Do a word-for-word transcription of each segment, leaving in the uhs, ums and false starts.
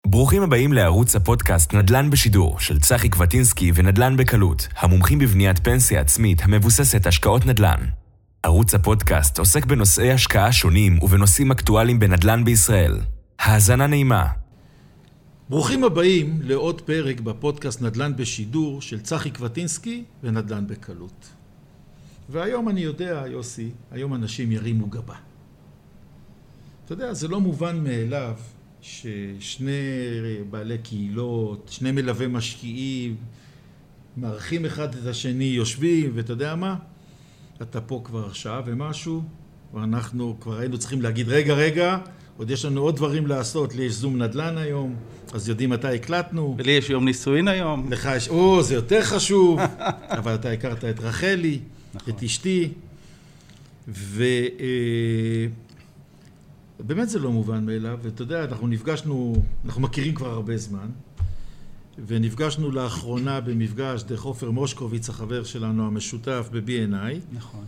ברוכים הבאים לערוץ הפודקאסט נדל"ן בשידור של צחי קווטינסקי ונדל"ן בקלות, המומחים בבניית פנסיה עצמית המבוססת השקעות נדל"ן. ערוץ הפודקאסט עוסק בנושאי השקעה שונים ובנושאים אקטואליים בנדל"ן בישראל. האזנה נעימה. ברוכים הבאים לעוד פרק בפודקאסט נדל"ן בשידור של צחי קווטינסקי ונדל"ן בקלות. והיום אני יודע, יוסי, היום אנשים ירימו גבה. אתה יודע, זה לא מובן מאליו ששני בעלי קהילות, שני מלווי משקיעים, מערכים אחד את השני, יושבים, ואתה יודע מה? אתה פה כבר שעה ומשהו, ואנחנו כבר היינו צריכים להגיד, רגע, רגע, עוד יש לנו עוד דברים לעשות, לי יש זום נדל"ן היום, אז יודעים מתי הקלטנו. ולי יש יום נישואין היום. לך יש, או, זה יותר חשוב, אבל אתה הכרת את רחלי, נכון. את אשתי, ו... באמת זה לא מובן מאליו, ואתה יודע, אנחנו נפגשנו, אנחנו מכירים כבר הרבה זמן, ונפגשנו לאחרונה במפגש דרך עופר מושקוביץ, החבר שלנו המשותף ב-בי אן איי. נכון.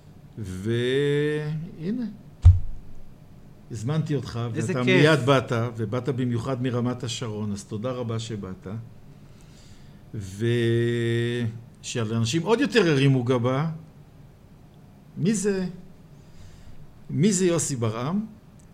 והנה, הזמנתי אותך, ואתה כיף. מיד באת, ובאת במיוחד מרמת השרון, אז תודה רבה שבאת. ושאנשים עוד יותר הרימו גבה, מי זה? מי זה יוסי ברעם?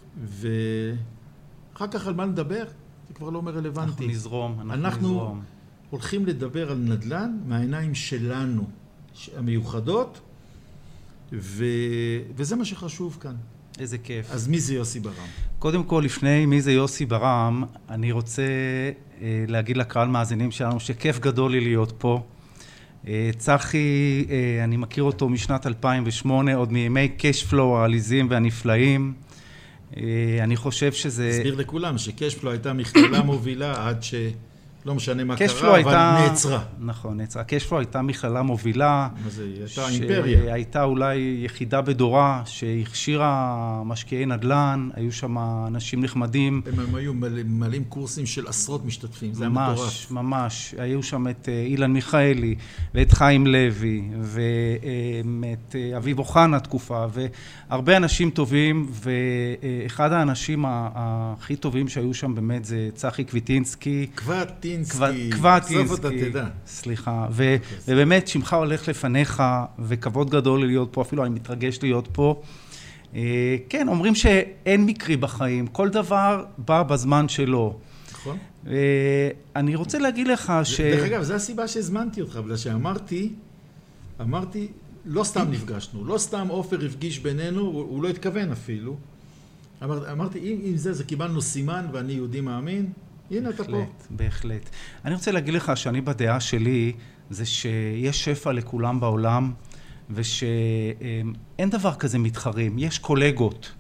ואחר כך על מה נדבר? זה כבר לא אומר רלוונטי. אנחנו נזרום, אנחנו, אנחנו נזרום. הולכים לדבר על נדל"ן מהעיניים שלנו, המיוחדות, ו... וזה מה שחשוב כאן. איזה כיף. אז מי זה יוסי ברעם? קודם כל, לפני מי זה יוסי ברעם, אני רוצה אה, להגיד לקהל מאזינים שלנו שכיף גדול לי להיות פה. אה, צחי, אה, אני מכיר אותו משנת אלפיים ושמונה, עוד מימי קשפלו העליזים והנפלאים. אני חושב שזה... תסביר לכולם שקשפלו הייתה מכללה מובילה עד שלא משנה מה קרה, אבל הייתה... נעצרה. נכון, נעצרה. קשפלו הייתה מכללה מובילה. מה זה? היא הייתה אימפריה. שהייתה אולי יחידה בדורה שהכשירה משקיעי נדל"ן, היו שם אנשים נחמדים. הם, הם היו מלאים קורסים של עשרות משתתפים, זה היה מטורף. ממש, ממש. היו שם את אילן מיכאלי ואת חיים לוי ואת אביב אוחנה תקופה, והרבה אנשים טובים, ו... אחד האנשים הכי טובים שהיו שם באמת זה צחי קווטינסקי. קווטינסקי. קווטינסקי. סוף אתה תדע. סליחה. ו- ובאמת שמך הולך לפניך, וכבוד גדול להיות פה, אפילו אני מתרגש להיות פה. כן, אומרים שאין מקרי בחיים, כל דבר בא בזמן שלו. נכון. אני רוצה להגיד לך ש... דרך אגב, זו הסיבה שהזמנתי אותך, בגלל שאמרתי, אמרתי, לא סתם נפגשנו, לא סתם עופר הפגיש בינינו, הוא לא התכוון אפילו. אמר, אמרתי, אם, אם זה, זה קיבלנו סימן ואני יהודי מאמין, הנה בהחלט, אתה פה. בהחלט. אני רוצה להגיד לך שאני בדעה שלי, זה שיש שפע לכולם בעולם, ושאין דבר כזה מתחרים, יש קולגות.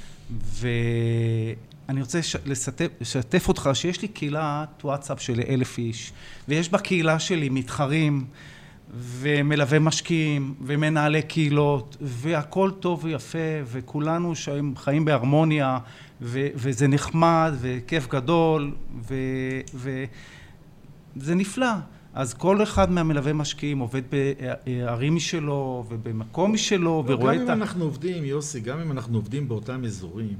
ואני רוצה לשתף, לשתף אותך שיש לי קהילת וואטסאפ של אלף איש, ויש בקהילה שלי מתחרים, ומלווה משקיעים, ומנהלי קהילות, והכל טוב ויפה, וכולנו חיים בהרמוניה, ו- וזה נחמד, וכיף גדול, ו- וזה נפלא. אז כל אחד מהמלווה משקיעים עובד בערים משלו, ובמקום משלו, ורואה את ה... גם אם אנחנו עובדים, יוסי, גם אם אנחנו עובדים באותם אזורים,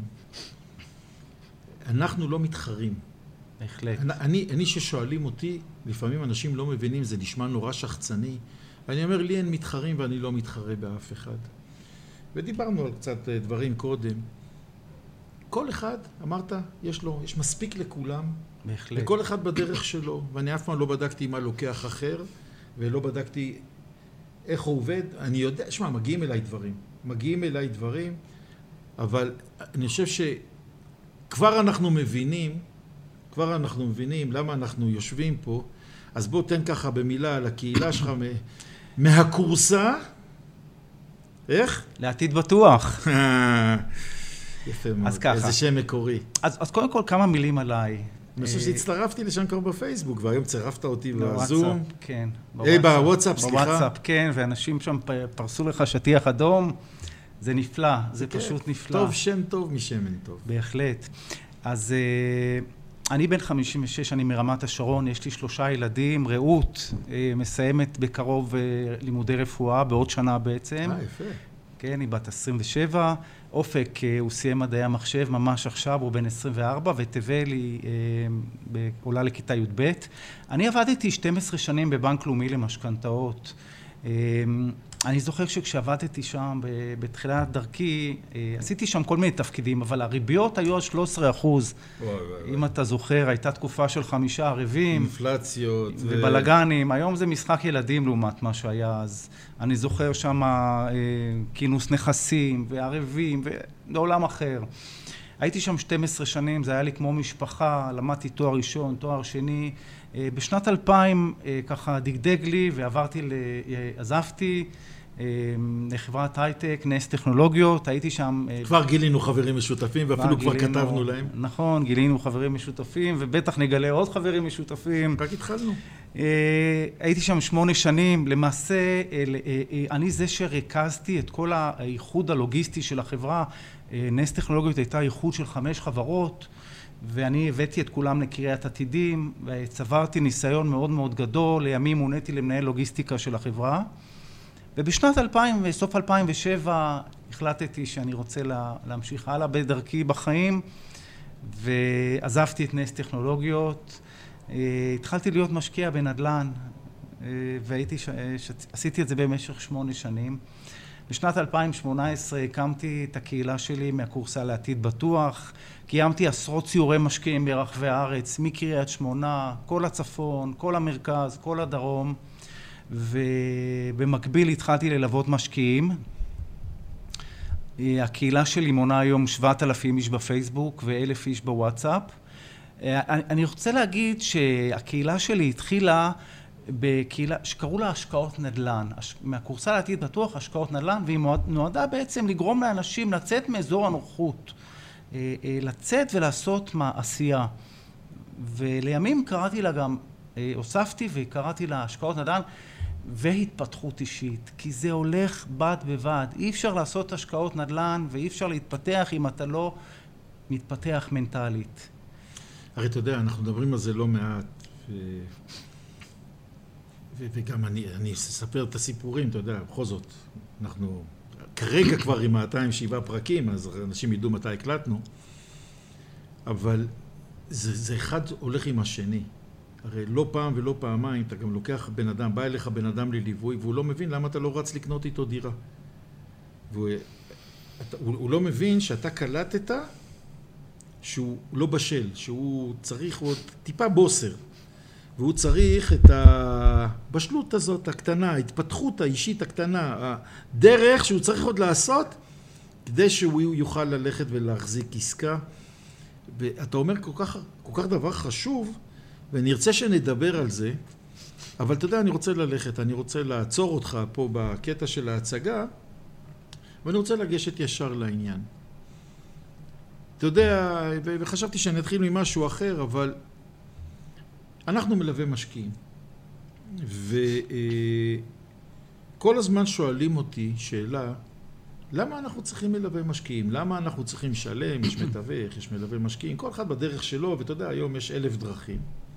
אנחנו לא מתחרים. בהחלט. אני, אני ששואלים אותי, לפעמים אנשים לא מבינים, זה נשמע נורא שחצני. אני אומר, לי אין מתחרים ואני לא מתחרה באף אחד. ודיברנו על קצת דברים קודם. כל אחד, אמרת, יש לו, יש מספיק לכולם. בהחלט. לכל אחד בדרך שלו, ואני אף פעם לא בדקתי מה לוקח אחר, ולא בדקתי איך הוא עובד. אני יודע, שמה, מגיעים אליי דברים. מגיעים אליי דברים, אבל אני חושב שכבר אנחנו מבינים, כבר אנחנו מבינים למה אנחנו יושבים פה, אז בוא תן ככה במילה על הקהילה שלך מהקורסה, איך? לעתיד בטוח. יפה מאוד, אז ככה. איזה שם מקורי. אז, אז קודם כל כמה מילים עליי. אני חושב שהצטרפתי לשם כבר בפייסבוק, והיום צירפת אותי בזום. כן. אה, בוואטסאפ, סליחה. בוואטסאפ, כן, ואנשים שם פרסו לך שטיח אדום. זה נפלא, זה פשוט נפלא. טוב שם טוב משמן טוב. בהחלט. אז אני בן חמישים ושש, אני מרמת השרון, יש לי שלושה ילדים, רעות, מסיימת בקרוב לימודי רפואה, בעוד שנה בעצם. אה, יפה. כן, היא בת עשרים ושבע, אופק הוא סיים מדעי המחשב ממש עכשיו, הוא בן עשרים וארבע, ותבל היא אה, עולה לכיתה י' ב'. אני עבדתי שתים עשרה שנים בבנק לאומי למשכנתאות. אה, אני זוכר שכשעבדתי שם בתחילת דרכי, עשיתי שם כל מיני תפקידים, אבל הריביות היו שלוש עשרה אחוז. וואי, וואי, אם אתה זוכר, הייתה תקופה של חמישה ערבים. אינפלציות. ובלגנים. ו... היום זה משחק ילדים לעומת מה שהיה אז. אני זוכר שם אה, כינוס נכסים וערבים ועולם אחר. הייתי שם שתים עשרה שנים, זה היה לי כמו משפחה, למדתי תואר ראשון, תואר שני. אה, בשנת אלפיים אה, ככה דגדג לי ועברתי, ל... עזבתי. לחברת הייטק, נס טכנולוגיות, הייתי שם... כבר גילינו חברים משותפים, ואפילו כבר כתבנו להם. נכון, גילינו חברים משותפים, ובטח נגלה עוד חברים משותפים. רק התחלנו. הייתי שם שמונה שנים, למעשה, אני זה שריכזתי את כל האיחוד הלוגיסטי של החברה. נס טכנולוגיות הייתה איחוד של חמש חברות, ואני הבאתי את כולם לקריית עתידים, וצברתי ניסיון מאוד מאוד גדול, לימים מוניתי למנהל לוגיסטיקה של החברה. ובשנת אלפיים וסוף אלפיים ושבע החלטתי שאני רוצה לה, להמשיך הלאה בדרכי בחיים, ועזבתי את נס טכנולוגיות. התחלתי להיות משקיע בנדל"ן, והייתי, עשיתי את זה במשך שמונה שנים. בשנת אלפיים שמונה עשרה הקמתי את הקהילה שלי מהקורסה לעתיד בטוח, קיימתי עשרות ציורי משקיעים ברחבי הארץ, מקריית שמונה, כל הצפון, כל המרכז, כל הדרום, ובמקביל התחלתי ללוות משקיעים. הקהילה שלי מונה היום שבעת אלפים איש בפייסבוק ואלף איש בוואטסאפ. אני רוצה להגיד שהקהילה שלי התחילה בקהילה שקראו לה השקעות נדל"ן, מהקורסה לעתיד בטוח השקעות נדל"ן, והיא נועדה בעצם לגרום לאנשים לצאת מאזור הנוחות, לצאת ולעשות מעשייה. ולימים קראתי לה גם, הוספתי וקראתי לה השקעות נדל"ן והתפתחות אישית, כי זה הולך בד בבד. אי אפשר לעשות השקעות נדל"ן ואי אפשר להתפתח אם אתה לא מתפתח מנטלית. הרי אתה יודע, אנחנו מדברים על זה לא מעט, ו... ו... וגם אני, אני אספר את הסיפורים, אתה יודע, בכל זאת, אנחנו כרגע כבר עם מאתיים ושבעה פרקים, אז אנשים ידעו מתי הקלטנו, אבל זה, זה אחד הולך עם השני. הרי לא פעם ולא פעמיים, אתה גם לוקח בן אדם, בא אליך בן אדם לליווי, והוא לא מבין למה אתה לא רץ לקנות איתו דירה. והוא אתה, הוא, הוא לא מבין שאתה קלטת שהוא לא בשל, שהוא צריך, הוא טיפה בוסר, והוא צריך את הבשלות הזאת הקטנה, ההתפתחות האישית הקטנה, הדרך שהוא צריך עוד לעשות, כדי שהוא יוכל ללכת ולהחזיק עסקה. ואתה אומר כל כך, כל כך דבר חשוב, ואני ארצה שנדבר על זה, אבל אתה יודע, אני רוצה ללכת, אני רוצה לעצור אותך פה בקטע של ההצגה, ואני רוצה לגשת ישר לעניין. אתה יודע, וחשבתי שאני אתחיל ממשהו אחר, אבל אנחנו מלווה משקיעים. וכל הזמן שואלים אותי שאלה, למה אנחנו צריכים מלווה משקיעים? למה אנחנו צריכים שלם? יש מתווך, יש מלווה משקיעים, כל אחד בדרך שלו, ואתה יודע, היום יש אלף דרכים.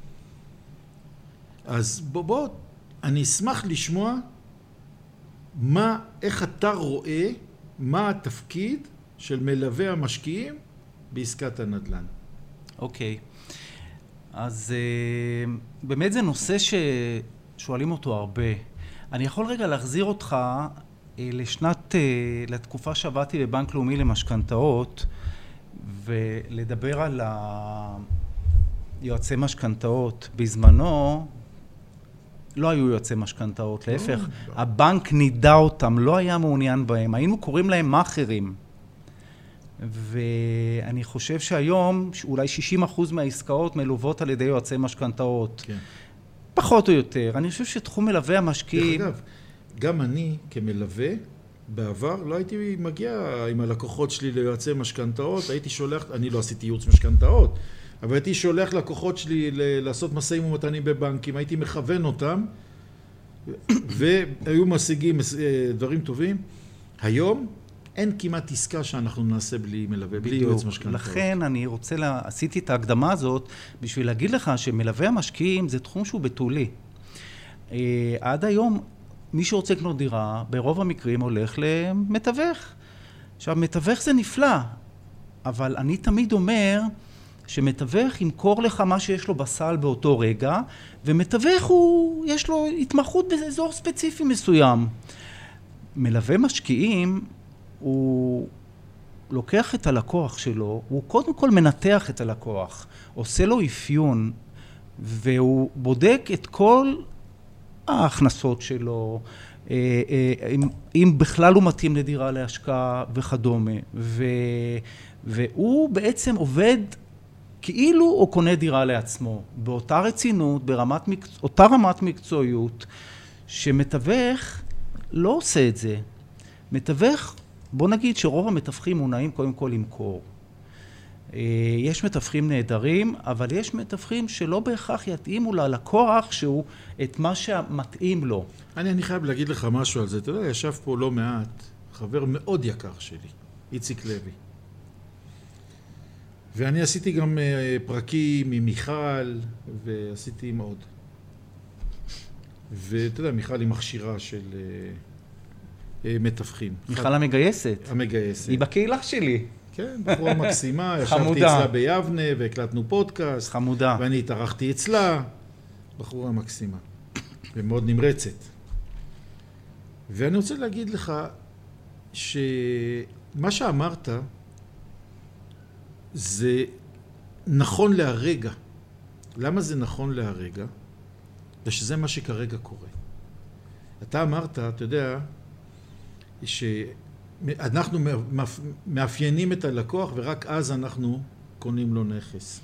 אז בוא, בוא, אני אשמח לשמוע מה, איך אתה רואה, מה התפקיד של מלווה המשקיעים בעסקת הנדל"ן. אוקיי. אז באמת זה נושא ששואלים אותו הרבה. אני יכול רגע להחזיר אותך לשנת, לתקופה שעבדתי בבנק לאומי למשכנתאות, ולדבר על היועצי משכנתאות. בזמנו לא היו יועצי משכנתאות, להפך, הבנק נידע אותם, לא היה מעוניין בהם, היינו קוראים להם מאכערים. ואני חושב שהיום אולי שישים אחוז מהעסקאות מלוות על ידי יועצי משכנתאות. כן. פחות או יותר. אני חושב שתחום מלווה המשקיעים... דרך אגב, גם אני כמלווה, בעבר לא הייתי מגיע עם הלקוחות שלי ליועצי משכנתאות, הייתי שולח, אני לא עשיתי ייעוץ משכנתאות, אבל הייתי שולח לקוחות שלי לעשות משאים ומתנים בבנקים, הייתי מכוון אותם, והיו משיגים דברים טובים. היום אין כמעט עסקה שאנחנו נעשה בלי מלווה, בלי יועץ משכנתאות. לכן אני רוצה, לה... עשיתי את ההקדמה הזאת, בשביל להגיד לך שמלווה המשקיעים זה תחום שהוא בתולי. עד היום מי שרוצה לקנות דירה, ברוב המקרים הולך למתווך. עכשיו, מתווך זה נפלא, אבל אני תמיד אומר שמתווך ימכור לך מה שיש לו בסל באותו רגע, ומתווך הוא, יש לו התמחות באזור ספציפי מסוים. מלווה משקיעים, הוא לוקח את הלקוח שלו, הוא קודם כל מנתח את הלקוח, עושה לו אפיון, והוא בודק את כל ההכנסות שלו, אם, אם בכלל הוא מתאים לדירה להשקעה וכדומה, ו, והוא בעצם עובד כאילו הוא קונה דירה לעצמו, באותה רצינות, ברמת מקצוע, אותה רמת מקצועיות, שמתווך לא עושה את זה. מתווך, בוא נגיד שרוב המתווכים מונעים קודם כל למכור. יש מתווכים נהדרים, אבל יש מתווכים שלא בהכרח יתאימו ללקוח שהוא את מה שמתאים לו. אני, אני חייב להגיד לך משהו על זה. אתה יודע, ישב פה לא מעט, חבר מאוד יקר שלי, איציק לוי. ואני עשיתי גם פרקים עם מיכל, ועשיתי עם עוד. ואתה יודע, מיכל היא מכשירה של מתווכים. מיכל המגייסת. המגייסת. היא בקהילה שלי. כן, בחורה מקסימה, ישבתי אצלה ביבנה והקלטנו פודקאסט. חמודה. ואני התארחתי אצלה, בחורה מקסימה, ומאוד נמרצת. ואני רוצה להגיד לך שמה שאמרת זה נכון להרגע. למה זה נכון להרגע? ושזה מה שכרגע קורה. אתה אמרת, אתה יודע, שאנחנו מאפיינים את הלקוח ורק אז אנחנו קונים לו נכס.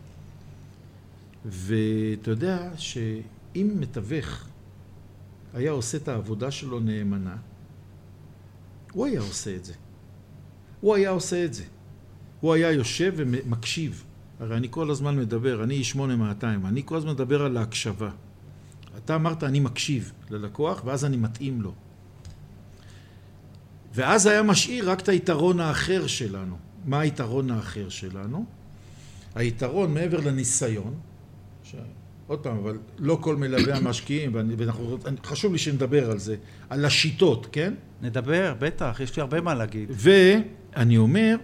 ואתה יודע שאם מתווך היה עושה את העבודה שלו נאמנה, הוא היה עושה את זה. הוא היה עושה את זה. הוא היה יושב ומקשיב. הרי אני כל הזמן מדבר, אני איש שמונה מאתיים, אני כל הזמן מדבר על ההקשבה. אתה אמרת, אני מקשיב ללקוח, ואז אני מתאים לו. ואז היה משאיר רק את היתרון האחר שלנו. מה היתרון האחר שלנו? היתרון מעבר לניסיון, ש... עוד פעם, אבל לא כל מלווה המשקיעים, ואנחנו, חשוב לי שנדבר על זה, על השיטות, כן? נדבר, בטח, יש לי הרבה מה להגיד. ואני אומר,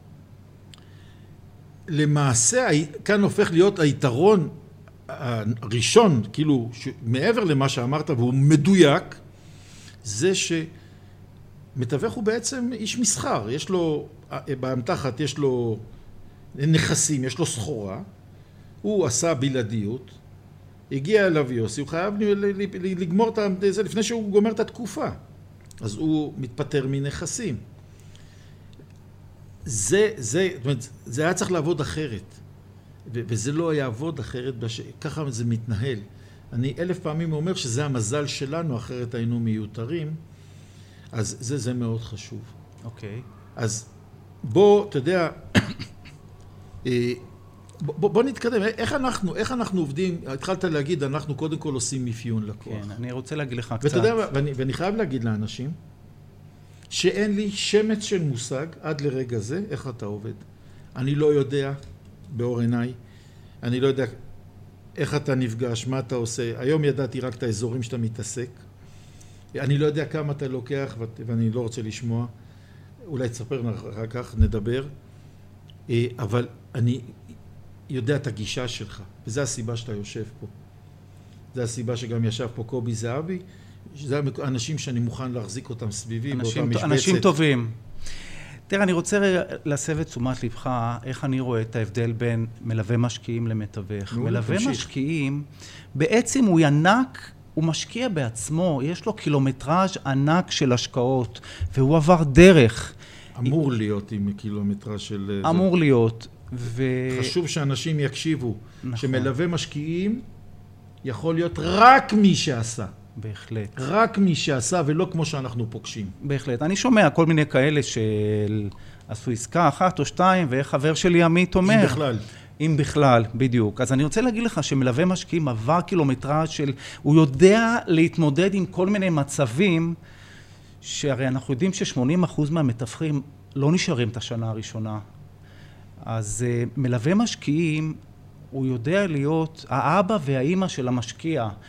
למעשה, כאן הופך להיות היתרון הראשון, כאילו, מעבר למה שאמרת, והוא מדויק, זה שמתווך הוא בעצם איש מסחר, יש לו, באמתחת יש לו נכסים, יש לו סחורה, הוא עשה בלעדיות, הגיע אליו יוסי, הוא חייב לגמור את זה לפני שהוא גומר את התקופה, אז הוא מתפטר מנכסים. זה, זה, זאת אומרת, זה היה צריך לעבוד אחרת, וזה לא יעבוד אחרת, בש... ככה זה מתנהל. אני אלף פעמים אומר שזה המזל שלנו, אחרת היינו מיותרים, אז זה, זה מאוד חשוב. אוקיי. אז בוא, אתה יודע, בוא, בוא נתקדם, איך אנחנו, איך אנחנו עובדים, התחלת להגיד, אנחנו קודם כל עושים אפיון לקוח. כן, אני רוצה להגיד לך קצת. ואתה יודע, ואני, ואני חייב להגיד לאנשים, שאין לי שמץ של מושג עד לרגע זה, איך אתה עובד. אני לא יודע באור עיניי, אני לא יודע איך אתה נפגש, מה אתה עושה. היום ידעתי רק את האזורים שאתה מתעסק. אני לא יודע כמה אתה לוקח, ואני לא רוצה לשמוע. אולי תספר אחר כך, נדבר. אבל אני יודע את הגישה שלך, וזו הסיבה שאתה יושב פה. זו הסיבה שגם ישב פה קובי זהבי, זה אנשים שאני מוכן להחזיק אותם סביבי, באותה משבצת. אנשים טובים. תראה, אני רוצה להסב את תשומת לבך, איך אני רואה את ההבדל בין מלווה משקיעים למתווך. מלווה משקיעים, בעצם הוא ינק, הוא משקיע בעצמו, יש לו קילומטראז' ענק של השקעות, והוא עבר דרך. אמור להיות עם קילומטראז' של... אמור להיות. ו... חשוב שאנשים יקשיבו, נכון. שמלווה משקיעים יכול להיות רק מי שעשה. בהחלט. רק מי שעשה ולא כמו שאנחנו פוגשים. בהחלט. אני שומע כל מיני כאלה שעשו עסקה אחת או שתיים, ואיך חבר שלי עמית אומר. אם בכלל. אם בכלל, בדיוק. אז אני רוצה להגיד לך שמלווה משקיעים עבר קילומטראז' של, הוא יודע להתמודד עם כל מיני מצבים, שהרי אנחנו יודעים ש-שמונים אחוז מהמתווכים לא נשארים את השנה הראשונה. אז מלווה משקיעים, הוא יודע להיות האבא והאימא של המשקיע.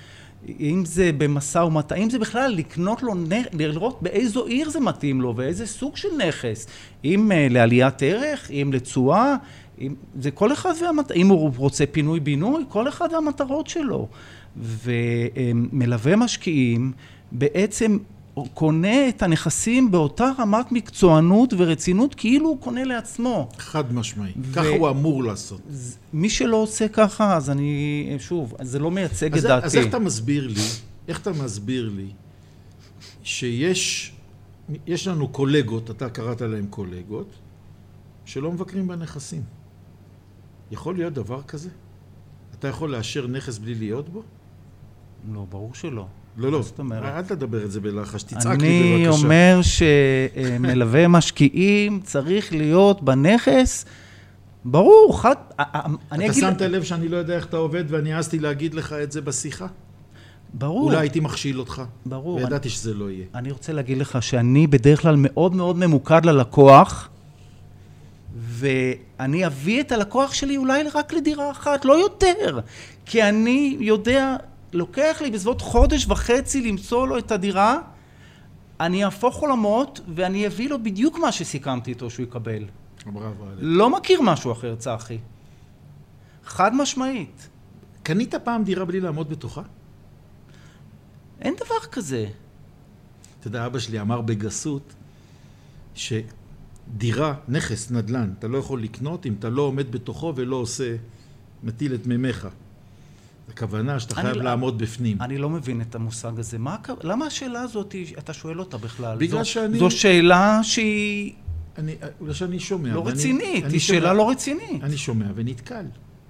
אם זה במסע ומטע, אם זה בכלל לקנות לו, לראות באיזו עיר זה מתאים לו, ואיזה סוג של נכס, אם לעליית ערך, אם לתשואה, זה כל אחד והמטרות, אם הוא רוצה פינוי בינוי, כל אחד והמטרות שלו. ומלווה משקיעים בעצם קונה את הנכסים באותה רמת מקצוענות ורצינות, כאילו הוא קונה לעצמו. חד משמעי. ו... ככה הוא אמור לעשות. מי שלא עושה ככה, אז אני, שוב, זה לא מייצג את דעתי. אז איך אתה מסביר לי, איך אתה מסביר לי, שיש, יש לנו קולגות, אתה קראת להם קולגות, שלא מבקרים בנכסים. יכול להיות דבר כזה? אתה יכול לאשר נכס בלי להיות בו? לא, ברור שלא. לא, לא, אל תדבר את זה בלחש, תצעק לי בבקשה. אני אומר שמלווה משקיעים צריך להיות בנכס, ברור, חד... אתה שמת לב שאני לא יודע איך אתה עובד, ואני העזתי להגיד לך את זה בשיחה? ברור. אולי הייתי מכשיל אותך. ברור. וידעתי שזה לא יהיה. אני רוצה להגיד לך שאני בדרך כלל מאוד מאוד ממוקד ללקוח, ואני אביא את הלקוח שלי אולי רק לדירה אחת, לא יותר. כי אני יודע, לוקח לי בסביבות חודש וחצי למצוא לו את הדירה, אני אהפוך עולמות ואני אביא לו בדיוק מה שסיכמתי איתו שהוא יקבל. בראבו, לא מכיר משהו אחר, צחי. חד משמעית. קנית פעם דירה בלי לעמוד בתוכה? אין דבר כזה. אתה יודע, אבא שלי אמר בגסות שדירה, נכס, נדל"ן, אתה לא יכול לקנות אם אתה לא עומד בתוכו ולא עושה, מטיל את ממך. הכוונה שאתה חייב לעמוד בפנים. אני לא מבין את המושג הזה. למה השאלה הזאת, אתה שואל אותה בכלל? בגלל שאני... זו שאלה שהיא... אולי שאני שומע. לא רצינית, היא שאלה לא רצינית. אני שומע ונתקל.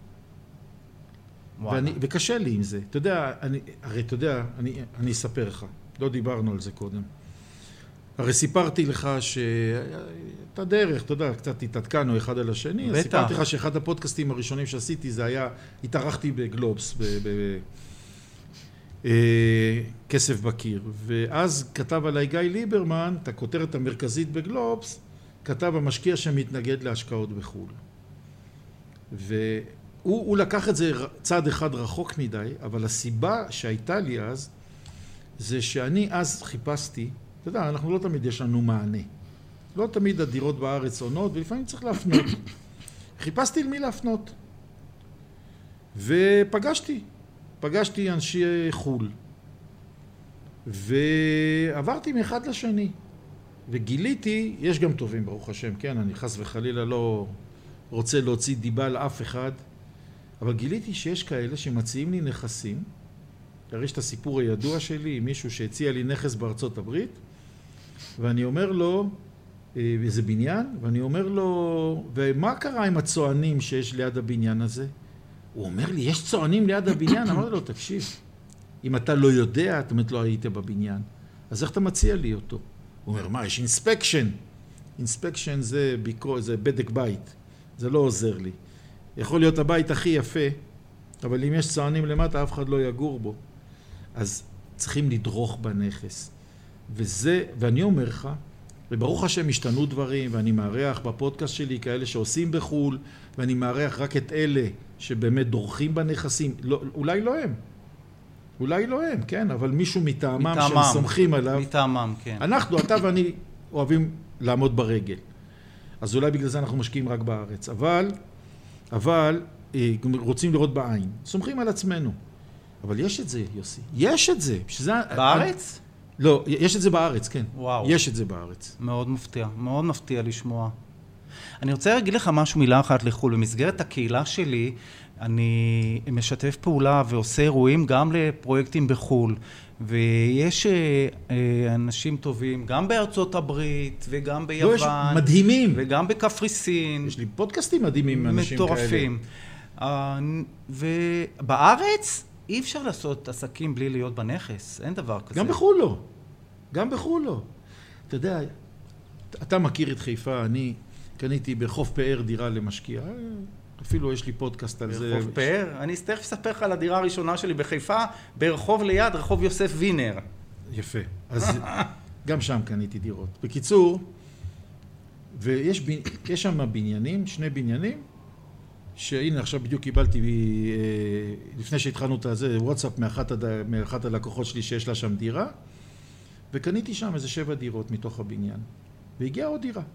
וקשה לי עם זה. אתה יודע, הרי אתה יודע, אני אספר לך. לא דיברנו על זה קודם. הרי סיפרתי לך שאת הדרך, אתה יודע, קצת התעדכנו אחד על השני. בטח. סיפרתי לך שאחד הפודקאסטים הראשונים שעשיתי זה היה, התארחתי בגלובס, בכסף בקיר. ואז כתב עליי גיא ליברמן, את הכותרת המרכזית בגלובס, כתב המשקיע שמתנגד להשקעות בחו"ל. והוא לקח את זה צעד אחד רחוק מדי, אבל הסיבה שהייתה לי אז, זה שאני אז חיפשתי, אתה יודע, אנחנו לא תמיד יש לנו מענה. לא תמיד הדירות בארץ עונות, ולפעמים צריך להפנות. חיפשתי למי להפנות. ופגשתי, פגשתי אנשי חול. ועברתי מאחד לשני. וגיליתי, יש גם טובים ברוך השם, כן, אני חס וחלילה לא רוצה להוציא דיבה לאף אחד, אבל גיליתי שיש כאלה שמציעים לי נכסים, הרי יש את הסיפור הידוע שלי, מישהו שהציע לי נכס בארצות הברית, ואני אומר לו, איזה בניין, ואני אומר לו, ומה קרה עם הצוענים שיש ליד הבניין הזה? הוא אומר לי, יש צוענים ליד הבניין? אמרתי לו, תקשיב, אם אתה לא יודע, אתה באמת לא היית בבניין, אז איך אתה מציע לי אותו? הוא אומר, מה, יש אינספקשן. אינספקשן זה, ביקור, זה בדק בית, זה לא עוזר לי. יכול להיות הבית הכי יפה, אבל אם יש צוענים למטה, אף אחד לא יגור בו. אז צריכים לדרוך בנכס. וזה, ואני אומר לך, וברוך השם השתנו דברים, ואני מארח בפודקאסט שלי כאלה שעושים בחול, ואני מארח רק את אלה שבאמת דורכים בנכסים. לא, אולי לא הם. אולי לא הם, כן, אבל מישהו מטעמם, מטעמם שהם סומכים עליו. מטעמם, כן. אנחנו, אתה ואני, אוהבים לעמוד ברגל. אז אולי בגלל זה אנחנו משקיעים רק בארץ. אבל, אבל, רוצים לראות בעין. סומכים על עצמנו. אבל יש את זה, יוסי. יש את זה. שזה, בארץ? לא, יש את זה בארץ, כן. וואו. יש את זה בארץ. מאוד מפתיע, מאוד מפתיע לשמוע. אני רוצה להגיד לך משהו, מילה אחת לחול. במסגרת הקהילה שלי, אני משתף פעולה ועושה אירועים גם לפרויקטים בחול. ויש אנשים טובים, גם בארצות הברית, וגם ביוון. לא, יש מדהימים. וגם בקפריסין. יש לי פודקאסטים מדהימים עם אנשים כאלה. מטורפים. ובארץ אי אפשר לעשות עסקים בלי להיות בנכס. אין דבר כזה. גם בחול לא. גם בחול לא. אתה יודע, אתה מכיר את חיפה, אני קניתי בחוף פאר דירה למשקיע. אפילו יש לי פודקאסט על זה. ברחוב פאר? אני תכף אספר לך על הדירה הראשונה שלי בחיפה, ברחוב ליד, רחוב יוסף וינר. יפה. אז גם שם קניתי דירות. בקיצור, ויש יש שם בניינים, שני בניינים, שהנה עכשיו בדיוק קיבלתי לפני שהתחלנו את זה, וואטסאפ מאחת, מאחת הלקוחות שלי שיש לה שם דירה, וקניתי שם איזה שבע דירות מתוך הבניין, והגיעה עוד דירה.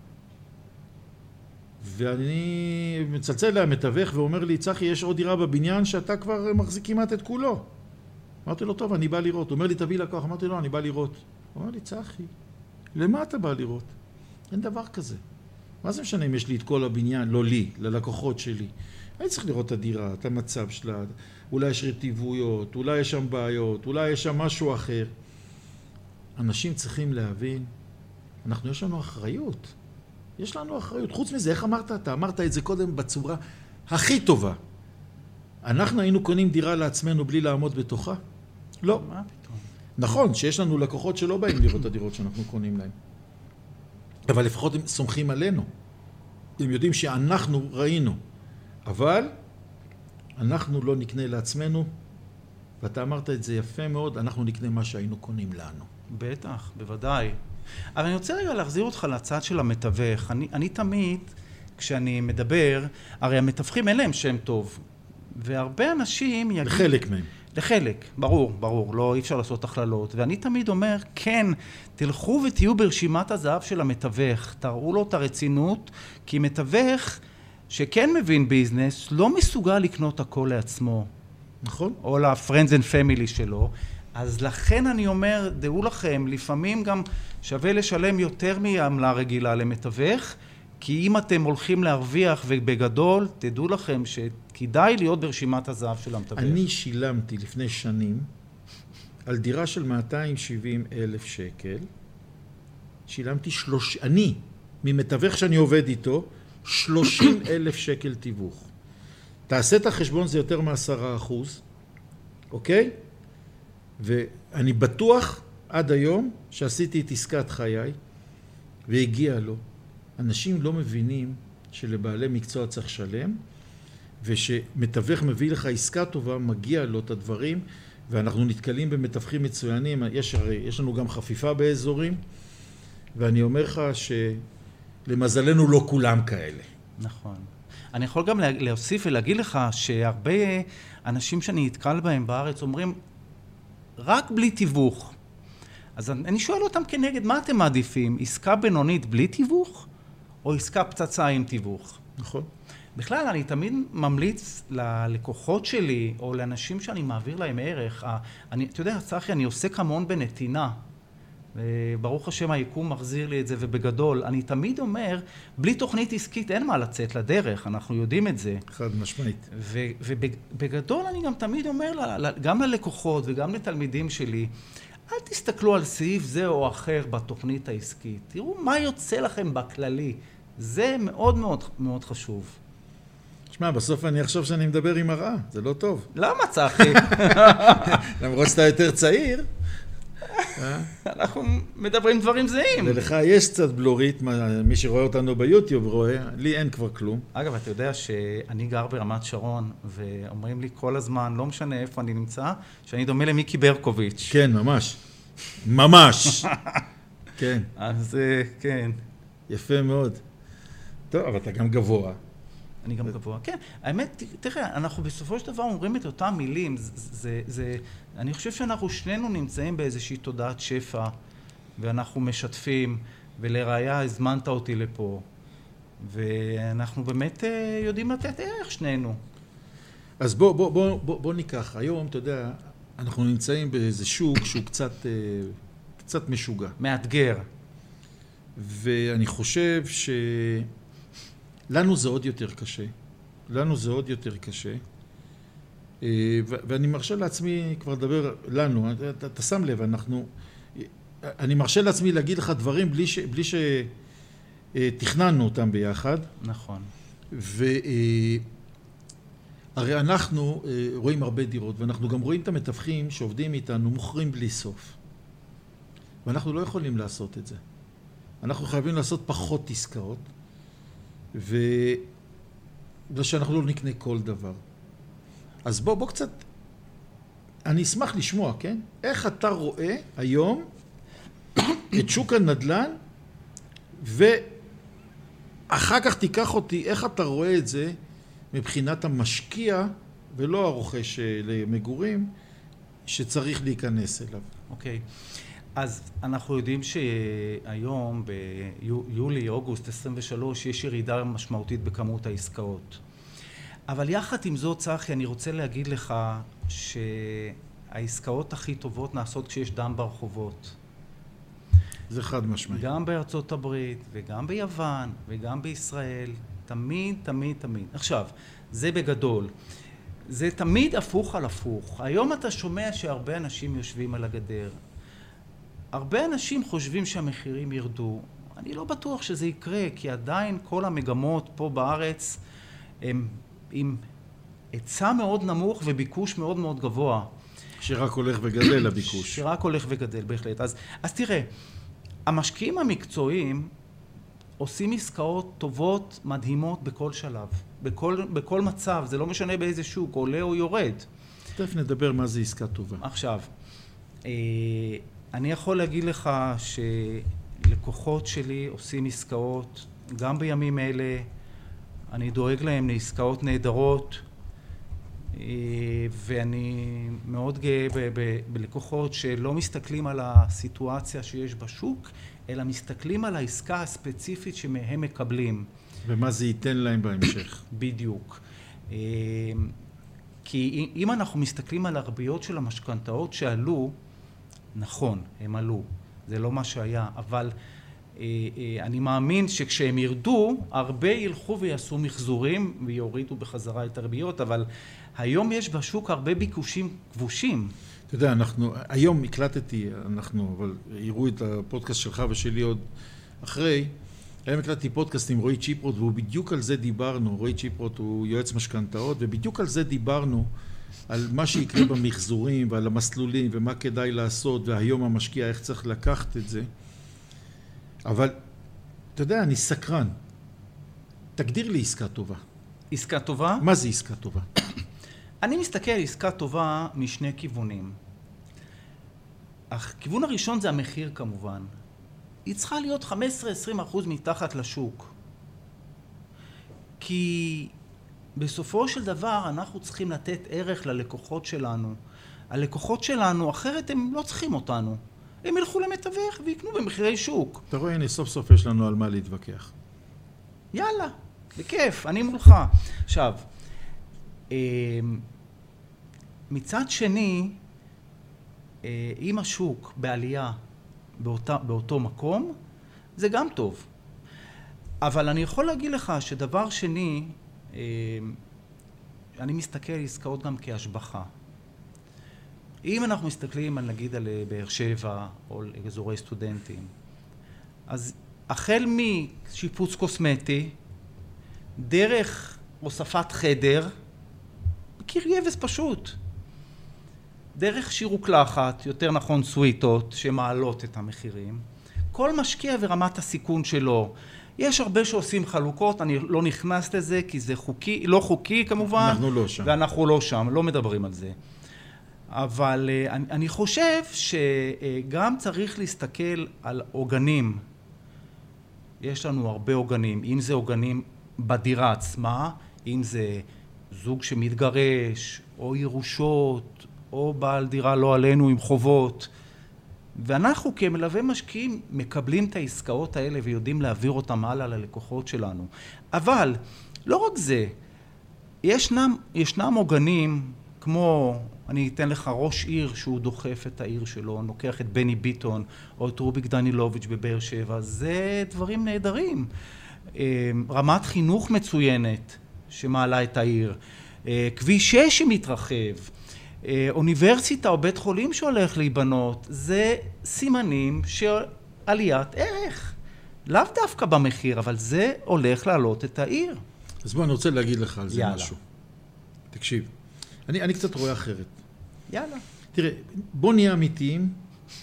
ואני מצלצל לה מתווך ואומר לי, צחי, יש עוד דירה בבניין שאתה כבר מחזיק כמעט את כולו. אמרתי לו, טוב, אני בא לראות. הוא אומר לי, תביא לקוח. אמרתי לו, אני בא לראות. הוא אומר לי, צחי, למה אתה בא לראות? אין דבר כזה. מה זה משנה אם יש לי את כל הבניין? לא לי, ללקוחות שלי. אני צריך לראות את הדירה, את המצב שלה. אולי יש רטיבויות, אולי יש שם בעיות, אולי יש שם משהו אחר. אנשים צריכים להבין, אנחנו יש לנו אחריות. יש לנו אחריות. חוץ מזה, איך אמרת? אתה אמרת את זה קודם בצורה הכי טובה. אנחנו היינו קונים דירה לעצמנו בלי לעמוד בתוכה? לא. מה פתאום? נכון, שיש לנו לקוחות שלא באים לראות את הדירות שאנחנו קונים להם. אבל לפחות הם סומכים עלינו. הם יודעים שאנחנו ראינו. אבל אנחנו לא נקנה לעצמנו, ואתה אמרת את זה יפה מאוד, אנחנו נקנה מה שהיינו קונים לנו. בטח, בוודאי. אבל אני רוצה רגע להחזיר אותך לצד של המתווך. אני, אני תמיד, כשאני מדבר, הרי המתווכים אין להם שם טוב. והרבה אנשים יגיד... לחלק מהם. לחלק, ברור, ברור, לא, אי אפשר לעשות הכללות. ואני תמיד אומר, כן, תלכו ותהיו ברשימת הזהב של המתווך. תראו לו את הרצינות, כי מתווך שכן מבין ביזנס, לא מסוגל לקנות הכל לעצמו. נכון. או ל-friends and family שלו. אז לכן אני אומר, דעו לכם, לפעמים גם שווה לשלם יותר מעמלה רגילה למתווך, כי אם אתם הולכים להרוויח ובגדול, תדעו לכם שכדאי להיות ברשימת הזהב של המתווך. אני שילמתי לפני שנים על דירה של מאתיים שבעים אלף שקל, שילמתי שלוש... אני, ממתווך שאני עובד איתו, שלושים אלף שקל תיווך. תעשה את החשבון, זה יותר מעשרה אחוז, אוקיי? ואני בטוח עד היום שעשיתי את עסקת חיי והגיע לו. אנשים לא מבינים שלבעלי מקצוע צריך שלם, ושמתווך מביא לך עסקה טובה, מגיע לו את הדברים, ואנחנו נתקלים במתווכים מצוינים. יש, הרי, יש לנו גם חפיפה באזורים, ואני אומר לך שלמזלנו לא כולם כאלה. נכון. אני יכול גם להוסיף ולהגיד לך שהרבה אנשים שאני נתקל בהם בארץ אומרים, רק בלי תיווך. אז אני שואל אותם כנגד, מה אתם מעדיפים? עסקה בינונית בלי תיווך? או עסקה פצצה עם תיווך? נכון. בכלל, אני תמיד ממליץ ללקוחות שלי, או לאנשים שאני מעביר להם ערך. אני, אתה יודע, צחי, אני עוסק המון בנתינה. ברוך השם, היקום מחזיר לי את זה, ובגדול, אני תמיד אומר, בלי תוכנית עסקית אין מה לצאת לדרך, אנחנו יודעים את זה. חד משמעית. ובגדול אני גם תמיד אומר, גם ללקוחות וגם לתלמידים שלי, אל תסתכלו על סעיף זה או אחר בתוכנית העסקית. תראו מה יוצא לכם בכללי. זה מאוד מאוד מאוד חשוב. תשמע, בסוף אני אחשוב שאני מדבר עם הרעה, זה לא טוב. למה, צחי? למרות שאתה יותר צעיר. אנחנו מדברים דברים זהים. ולך יש קצת בלורית, מי שרואה אותנו ביוטיוב רואה, לי אין כבר כלום. אגב, אתה יודע שאני גר ברמת שרון, ואומרים לי כל הזמן, לא משנה איפה אני נמצא, שאני דומה למיקי ברקוביץ'. כן, ממש. ממש. כן. אז כן. יפה מאוד. טוב, אבל אתה גם גבוה. אני גם גבוה. כן, האמת, תראה, אנחנו בסופו של דבר אומרים את אותם מילים, זה, זה, זה, אני חושב שאנחנו שנינו נמצאים באיזושהי תודעת שפע, ואנחנו משתפים, ולראיה הזמנת אותי לפה, ואנחנו באמת יודעים לתת ערך שנינו. אז בוא, בוא, בוא, בוא, בוא ניקח. היום, אתה יודע, אנחנו נמצאים באיזה שוק שהוא קצת, קצת משוגע. מאתגר. ואני חושב ש... לנו זה עוד יותר קשה, לנו זה עוד יותר קשה, ואני מרשה לעצמי כבר לדבר לנו, אתה, אתה שם לב, אנחנו, אני מרשה לעצמי להגיד לך דברים בלי, ש, בלי שתכננו אותם ביחד. נכון. והרי אנחנו רואים הרבה דירות, ואנחנו גם רואים את המתווכים שעובדים איתנו, מוכרים בלי סוף. ואנחנו לא יכולים לעשות את זה. אנחנו חייבים לעשות פחות עסקאות, ושאנחנו לא נקנה כל דבר. אז בוא, בוא קצת, אני אשמח לשמוע, כן? איך אתה רואה היום את שוק הנדל"ן, ואחר כך תיקח אותי, איך אתה רואה את זה מבחינת המשקיע ולא הרוכש למגורים, שצריך להיכנס אליו. אוקיי. אז אנחנו יודעים שהיום ביולי, אוגוסט עשרים ושלוש יש ירידה משמעותית בכמות העסקאות. אבל יחד עם זאת, צחי, אני רוצה להגיד לך שהעסקאות הכי טובות נעשות כשיש דם ברחובות. זה חד משמעי. גם בארצות הברית וגם ביוון וגם בישראל, תמיד, תמיד, תמיד. עכשיו, זה בגדול. זה תמיד הפוך על הפוך. היום אתה שומע שהרבה אנשים יושבים על הגדר. הרבה אנשים חושבים שהמחירים ירדו. אני לא בטוח שזה יקרה, כי עדיין כל המגמות פה בארץ הם עם היצע מאוד נמוך וביקוש מאוד מאוד גבוה. שרק הולך וגדל הביקוש. שרק הולך וגדל, בהחלט. אז, אז תראה, המשקיעים המקצועיים עושים עסקאות טובות, מדהימות בכל שלב. בכל, בכל מצב, זה לא משנה באיזה שוק, עולה או יורד. תכף נדבר מה זה עסקה טובה. עכשיו, אני יכול להגיד לך שלקוחות שלי עושים עסקאות, גם בימים אלה, אני דואג להם לעסקאות נהדרות, ואני מאוד גאה ב- ב- בלקוחות שלא מסתכלים על הסיטואציה שיש בשוק, אלא מסתכלים על העסקה הספציפית שמהם מקבלים. ומה זה ייתן להם בהמשך. בדיוק. כי אם אנחנו מסתכלים על הריביות של המשכנתאות שעלו, נכון, הם עלו, זה לא מה שהיה, אבל אני מאמין שכשהם ירדו, הרבה ילכו ויעשו מחזורים ויורידו בחזרה את הריביות, אבל היום יש בשוק הרבה ביקושים כבושים. אתה יודע, אנחנו, היום הקלטתי, אנחנו, אבל יראו את הפודקאסט שלך ושלי עוד אחרי, היום הקלטתי פודקאסט עם רועי צ'יפרוט, והוא בדיוק על זה דיברנו, רועי צ'יפרוט הוא יועץ משכנתאות, ובדיוק על זה דיברנו, על מה שיקרה במחזורים ועל המסלולים ומה כדאי לעשות, והיום המשקיע איך צריך לקחת את זה. אבל, אתה יודע, אני סקרן. תגדיר לי עסקה טובה. עסקה טובה? מה זה עסקה טובה? אני מסתכל על עסקה טובה משני כיוונים. הכיוון הראשון זה המחיר כמובן. היא צריכה להיות חמש עשרה עד עשרים אחוז מתחת לשוק. כי בסופו של דבר אנחנו צריכים לתת ערך ללקוחות שלנו. הלקוחות שלנו, אחרת הם לא צריכים אותנו. הם ילכו למתווך ויקנו במחירי שוק. אתה רואה, הנה סוף סוף יש לנו על מה להתווכח. יאללה, בכיף, אני מולך. עכשיו, מצד שני, אם השוק בעלייה באותה, באותו מקום, זה גם טוב. אבל אני יכול להגיד לך שדבר שני, אני מסתכל על עסקאות גם כהשבחה. אם אנחנו מסתכלים על נגיד על באר שבע או על אזורי סטודנטים, אז החל משיפוץ קוסמטי, דרך הוספת חדר, קיר גבס פשוט, דרך שירוק לחת, יותר נכון סוויטות, שמעלות את המחירים, כל משקיע ורמת הסיכון שלו. יש הרבה שעושים חלוקות, אני לא נכנס לזה כי זה חוקי, לא חוקי כמובן. אנחנו לא שם. ואנחנו לא שם, לא מדברים על זה. אבל אני, אני חושב שגם צריך להסתכל על עוגנים. יש לנו הרבה עוגנים, אם זה עוגנים בדירה עצמה, אם זה זוג שמתגרש, או ירושות, או בעל דירה לא עלינו עם חובות. ואנחנו כמלווה משקיעים מקבלים את העסקאות האלה ויודעים להעביר אותם הלאה ללקוחות שלנו. אבל לא רק זה, ישנם, ישנם עוגנים כמו, אני אתן לך ראש עיר שהוא דוחף את העיר שלו, נוקח את בני ביטון או את רוביק דנילוביץ' בבאר שבע, זה דברים נהדרים. רמת חינוך מצוינת שמעלה את העיר, כביש שש שמתרחב, אוניברסיטה או בית חולים שהולך להיבנות, זה סימנים של עליית ערך. לאו דווקא במחיר, אבל זה הולך לעלות את העיר. אז בוא, אני רוצה להגיד לך על זה יאללה. משהו. תקשיב, אני, אני קצת רואה אחרת. יאללה. תראה, בוא נהיה אמיתיים.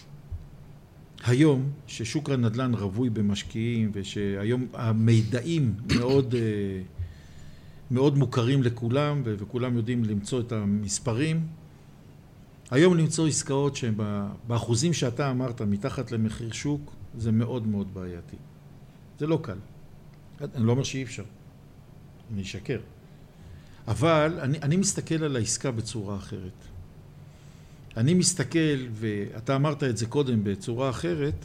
היום, ששוק הנדל"ן רווי במשקיעים, ושהיום המידעים מאוד, מאוד מוכרים לכולם, וכולם יודעים למצוא את המספרים, היום למצוא עסקאות שהן באחוזים שאתה אמרת, מתחת למחיר שוק, זה מאוד מאוד בעייתי. זה לא קל. אני לא אומר שאי אפשר. אני אשקר. אבל אני, אני מסתכל על העסקה בצורה אחרת. אני מסתכל, ואתה אמרת את זה קודם בצורה אחרת,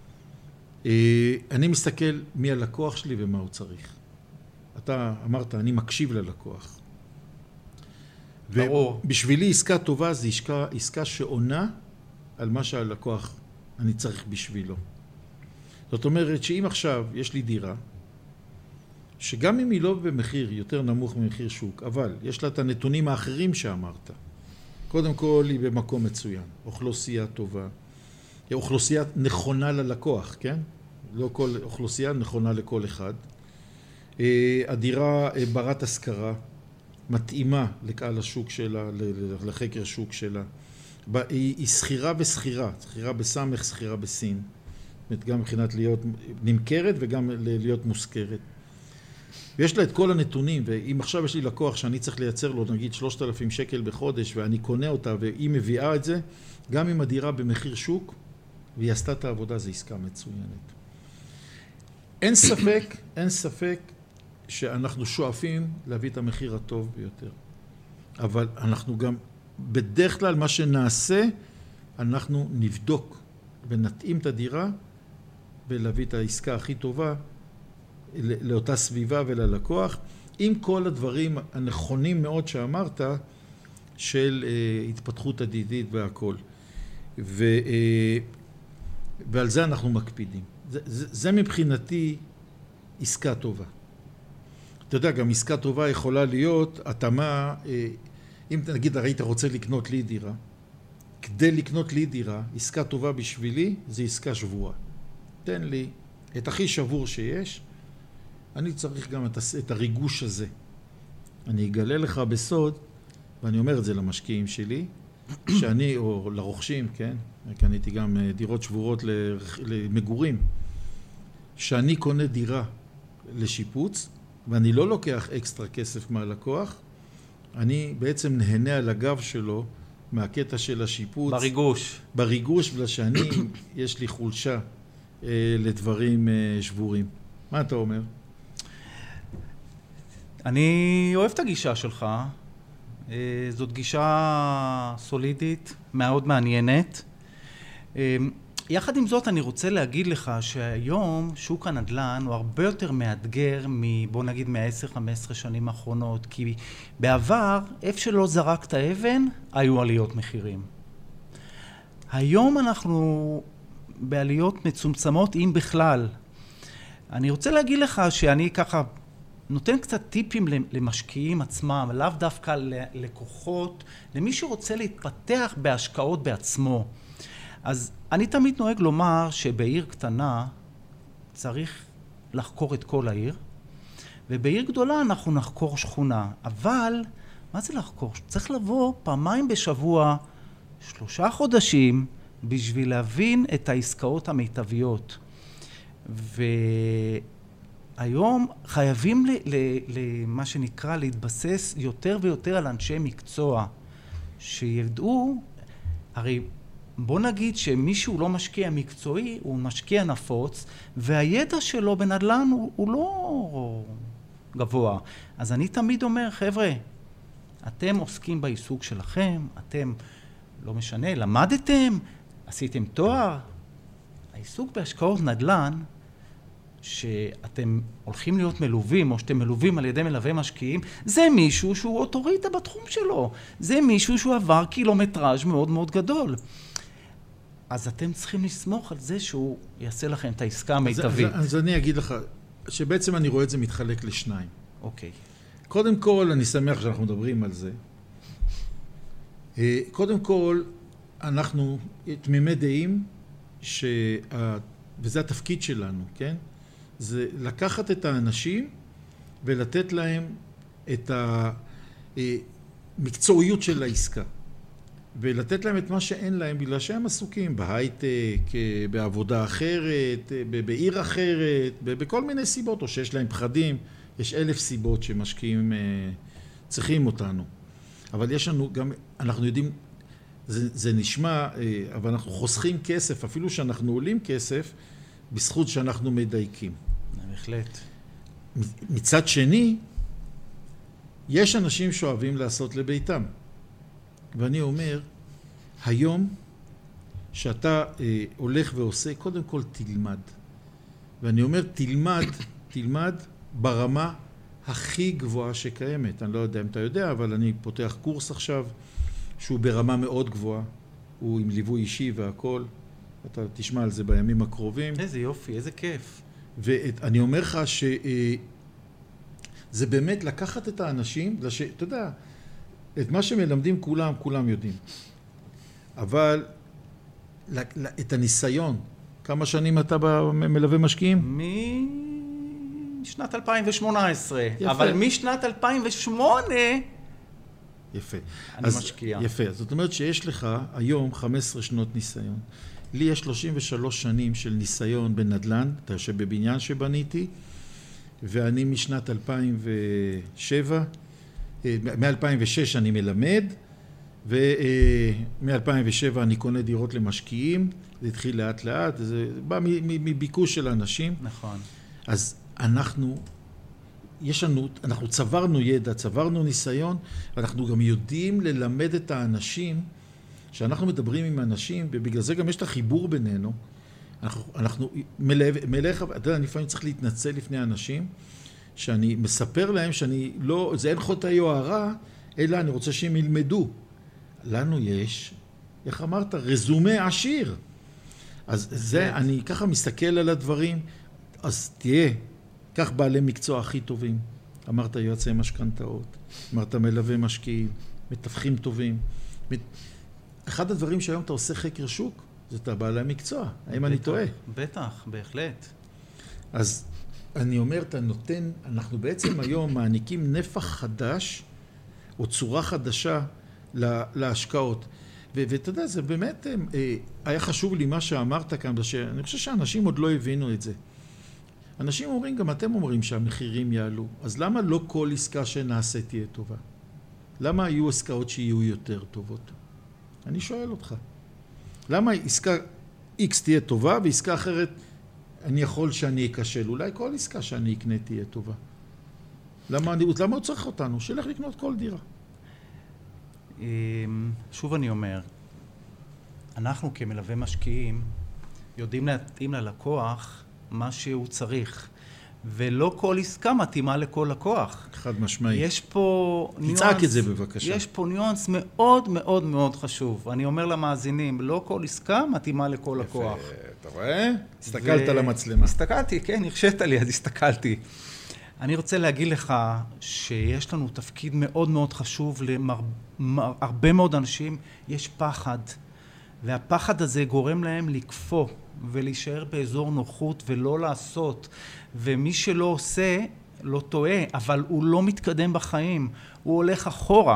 אני מסתכל מי הלקוח שלי ומה הוא צריך. אתה אמרת, אני מקשיב ללקוח. ברור. ובשבילי עסקה טובה זה עסקה, עסקה שעונה על מה שהלקוח אני צריך בשבילו. זאת אומרת שאם עכשיו יש לי דירה, שגם אם היא לא במחיר יותר נמוך ממחיר שוק, אבל יש לה את הנתונים האחרים שאמרת. קודם כל היא במקום מצוין, אוכלוסייה טובה, אוכלוסייה נכונה ללקוח, כן? לא כל אוכלוסייה נכונה לכל אחד. הדירה ברת השכרה, מתאימה לקהל השוק שלה, לחקר השוק שלה. היא שכירה ושכירה, שכירה בסמך, שכירה בסין. גם מבחינת להיות נמכרת וגם להיות מושכרת. ויש לה את כל הנתונים, ואם עכשיו יש לי לקוח שאני צריך לייצר לו נגיד שלושת אלפים שקל בחודש ואני קונה אותה והיא מביאה את זה, גם אם הדירה במחיר שוק והיא עשתה את העבודה, זה עסקה מצוינת. אין ספק, אין ספק שאנחנו שואפים להביא את המחיר הטוב ביותר. אבל אנחנו גם, בדרך כלל מה שנעשה, אנחנו נבדוק ונתאים את הדירה ולהביא את העסקה הכי טובה לאותה סביבה וללקוח, עם כל הדברים הנכונים מאוד שאמרת של uh, התפתחות עתידית והכל. ו, uh, ועל זה אנחנו מקפידים. זה, זה, זה מבחינתי עסקה טובה. אתה יודע, גם עסקה טובה יכולה להיות התאמה, uh, אם נגיד היית רוצה לקנות לי דירה, כדי לקנות לי דירה, עסקה טובה בשבילי זה עסקה שבורה. תן לי את הכי שבור שיש, אני צריך גם את הריגוש הזה. אני אגלה לך בסוד, ואני אומר את זה למשקיעים שלי, שאני, או לרוכשים, כן? קניתי גם דירות שבורות למגורים, שאני קונה דירה לשיפוץ, ואני לא לוקח אקסטרה כסף מהלקוח, אני בעצם נהנה על הגב שלו מהקטע של השיפוץ. בריגוש. בריגוש, בגלל שאני, יש לי חולשה לדברים שבורים. מה אתה אומר? אני אוהב את הגישה שלך. זאת גישה סולידית, מאוד מעניינת. יחד עם זאת, אני רוצה להגיד לך שהיום שוק הנדל"ן הוא הרבה יותר מאתגר מבוא נגיד מה-עשר חמש עשרה שנים האחרונות, כי בעבר, איפה שלא זרקת אבן, היו עליות מחירים. היום אנחנו בעליות מצומצמות, אם בכלל. אני רוצה להגיד לך שאני ככה נותן קצת טיפים למשקיעים עצמם, לאו דווקא ללקוחות, למי שרוצה להתפתח בהשקעות בעצמו. אז אני תמיד נוהג לומר שבעיר קטנה צריך לחקור את כל העיר, ובעיר גדולה אנחנו נחקור שכונה. אבל מה זה לחקור? צריך לבוא פעמיים בשבוע, שלושה חודשים, בשביל להבין את העסקאות המיטביות. והיום חייבים למה שנקרא להתבסס יותר ויותר על אנשי מקצוע, שידעו, הרי בוא נגיד שמישהו לא משקיע מקצועי, הוא משקיע נפוץ, והידע שלו בנדל"ן הוא, הוא לא גבוה. אז אני תמיד אומר, חבר'ה, אתם עוסקים בעיסוק שלכם, אתם, לא משנה, למדתם, עשיתם תואר. העיסוק בהשקעות נדל"ן, שאתם הולכים להיות מלווים, או שאתם מלווים על ידי מלווה משקיעים, זה מישהו שהוא אוטוריטה בתחום שלו. זה מישהו שהוא עבר קילומטראז' מאוד מאוד גדול. אז אתם צריכים לסמוך על זה שהוא יעשה לכם את העסקה המיטבית. אז, אז, אז אני אגיד לך, שבעצם אני רואה את זה מתחלק לשניים. אוקיי. קודם כל, אני שמח שאנחנו מדברים על זה. קודם כל, אנחנו תמימי דעים, שה... וזה התפקיד שלנו, כן? זה לקחת את האנשים ולתת להם את המקצועיות של העסקה. ולתת להם את מה שאין להם, בגלל שהם עסוקים בהייטק, בעבודה אחרת, בעיר אחרת, בכל מיני סיבות, או שיש להם פחדים. יש אלף סיבות שמשקיעים צריכים אותנו. אבל יש לנו גם, אנחנו יודעים, זה, זה נשמע, אבל אנחנו חוסכים כסף, אפילו שאנחנו עולים כסף, בזכות שאנחנו מדייקים. בהחלט. מצד שני, יש אנשים שאוהבים לעשות לביתם. ואני אומר, היום שאתה אה, הולך ועושה, קודם כל תלמד. ואני אומר, תלמד, תלמד ברמה הכי גבוהה שקיימת. אני לא יודע אם אתה יודע, אבל אני פותח קורס עכשיו, שהוא ברמה מאוד גבוהה. הוא עם ליווי אישי והכל. אתה תשמע על זה בימים הקרובים. איזה יופי, איזה כיף. ואני אומר לך שזה באמת לקחת את האנשים, אתה יודע, את מה שמלמדים כולם, כולם יודעים. אבל את הניסיון, כמה שנים אתה מלווה משקיעים? משנת אלפיים שמונה עשרה. יפה. אבל משנת אלפיים ושמונה... יפה. אני אז, משקיע. יפה. זאת אומרת שיש לך היום חמש עשרה שנות ניסיון. לי יש שלושים ושלוש שנים של ניסיון בנדל"ן, אתה יושב בבניין שבניתי, ואני משנת אלפיים ושבע, מ-אלפיים ושש אני מלמד, ומ-אלפיים ושבע אני קונה דירות למשקיעים, זה התחיל לאט לאט, זה בא מביקוש של אנשים. נכון. אז אנחנו, יש לנו, אנחנו צברנו ידע, צברנו ניסיון, ואנחנו גם יודעים ללמד את האנשים, שאנחנו מדברים עם אנשים, ובגלל זה גם יש את החיבור בינינו, אנחנו, אנחנו מלך, אתה יודע, אני לפעמים צריך להתנצל לפני אנשים, שאני מספר להם שאני לא, זה אין חוטא יוהרה, אלא אני רוצה שהם ילמדו. לנו יש, איך אמרת, רזומה עשיר. אז זה, אני ככה מסתכל על הדברים, אז תהיה, כך בעלי מקצוע הכי טובים. אמרת יועצי משכנתאות, אמרת מלווה משקיעים, מתווכים טובים. אחד הדברים שהיום אתה עושה חקר שוק, זה אתה בעלי מקצוע. האם אני טועה? בטח, בהחלט. אז אני אומר, אתה נותן, אנחנו בעצם היום מעניקים נפח חדש, או צורה חדשה להשקעות. ואתה יודע, זה באמת היה חשוב לי מה שאמרת כאן, אני חושב שאנשים עוד לא הבינו את זה. אנשים אומרים, גם אתם אומרים שהמחירים יעלו, אז למה לא כל עסקה שנעשה תהיה טובה? למה היו עסקאות שיהיו יותר טובות? אני שואל אותך. למה עסקה X תהיה טובה ועסקה אחרת אני יכול שאני אקשל? אולי כל עסקה שאני אקנה תהיה טובה. למה, למה הוא צריך אותנו? שילך לקנות כל דירה. שוב אני אומר, אנחנו כמלווה משקיעים יודעים להתאים ללקוח מה שהוא צריך, ולא כל עסקה מתאימה לכל לקוח. חד משמעי. יש פה ניואנס... תצעק את זה בבקשה. יש פה ניואנס מאוד מאוד מאוד חשוב. אני אומר למאזינים, לא כל עסקה מתאימה לכל לקוח. יפה, אתה רואה? הסתכלת על המצלמה. הסתכלתי, כן, הרשית לי, אז הסתכלתי. אני רוצה להגיד לך שיש לנו תפקיד מאוד מאוד חשוב להרבה מאוד אנשים, יש פחד, והפחד הזה גורם להם לקפוא ולהישאר באזור נוחות ולא לעשות, ומי שלא עושה לא טועה, אבל הוא לא מתקדם בחיים, הוא הולך אחורה.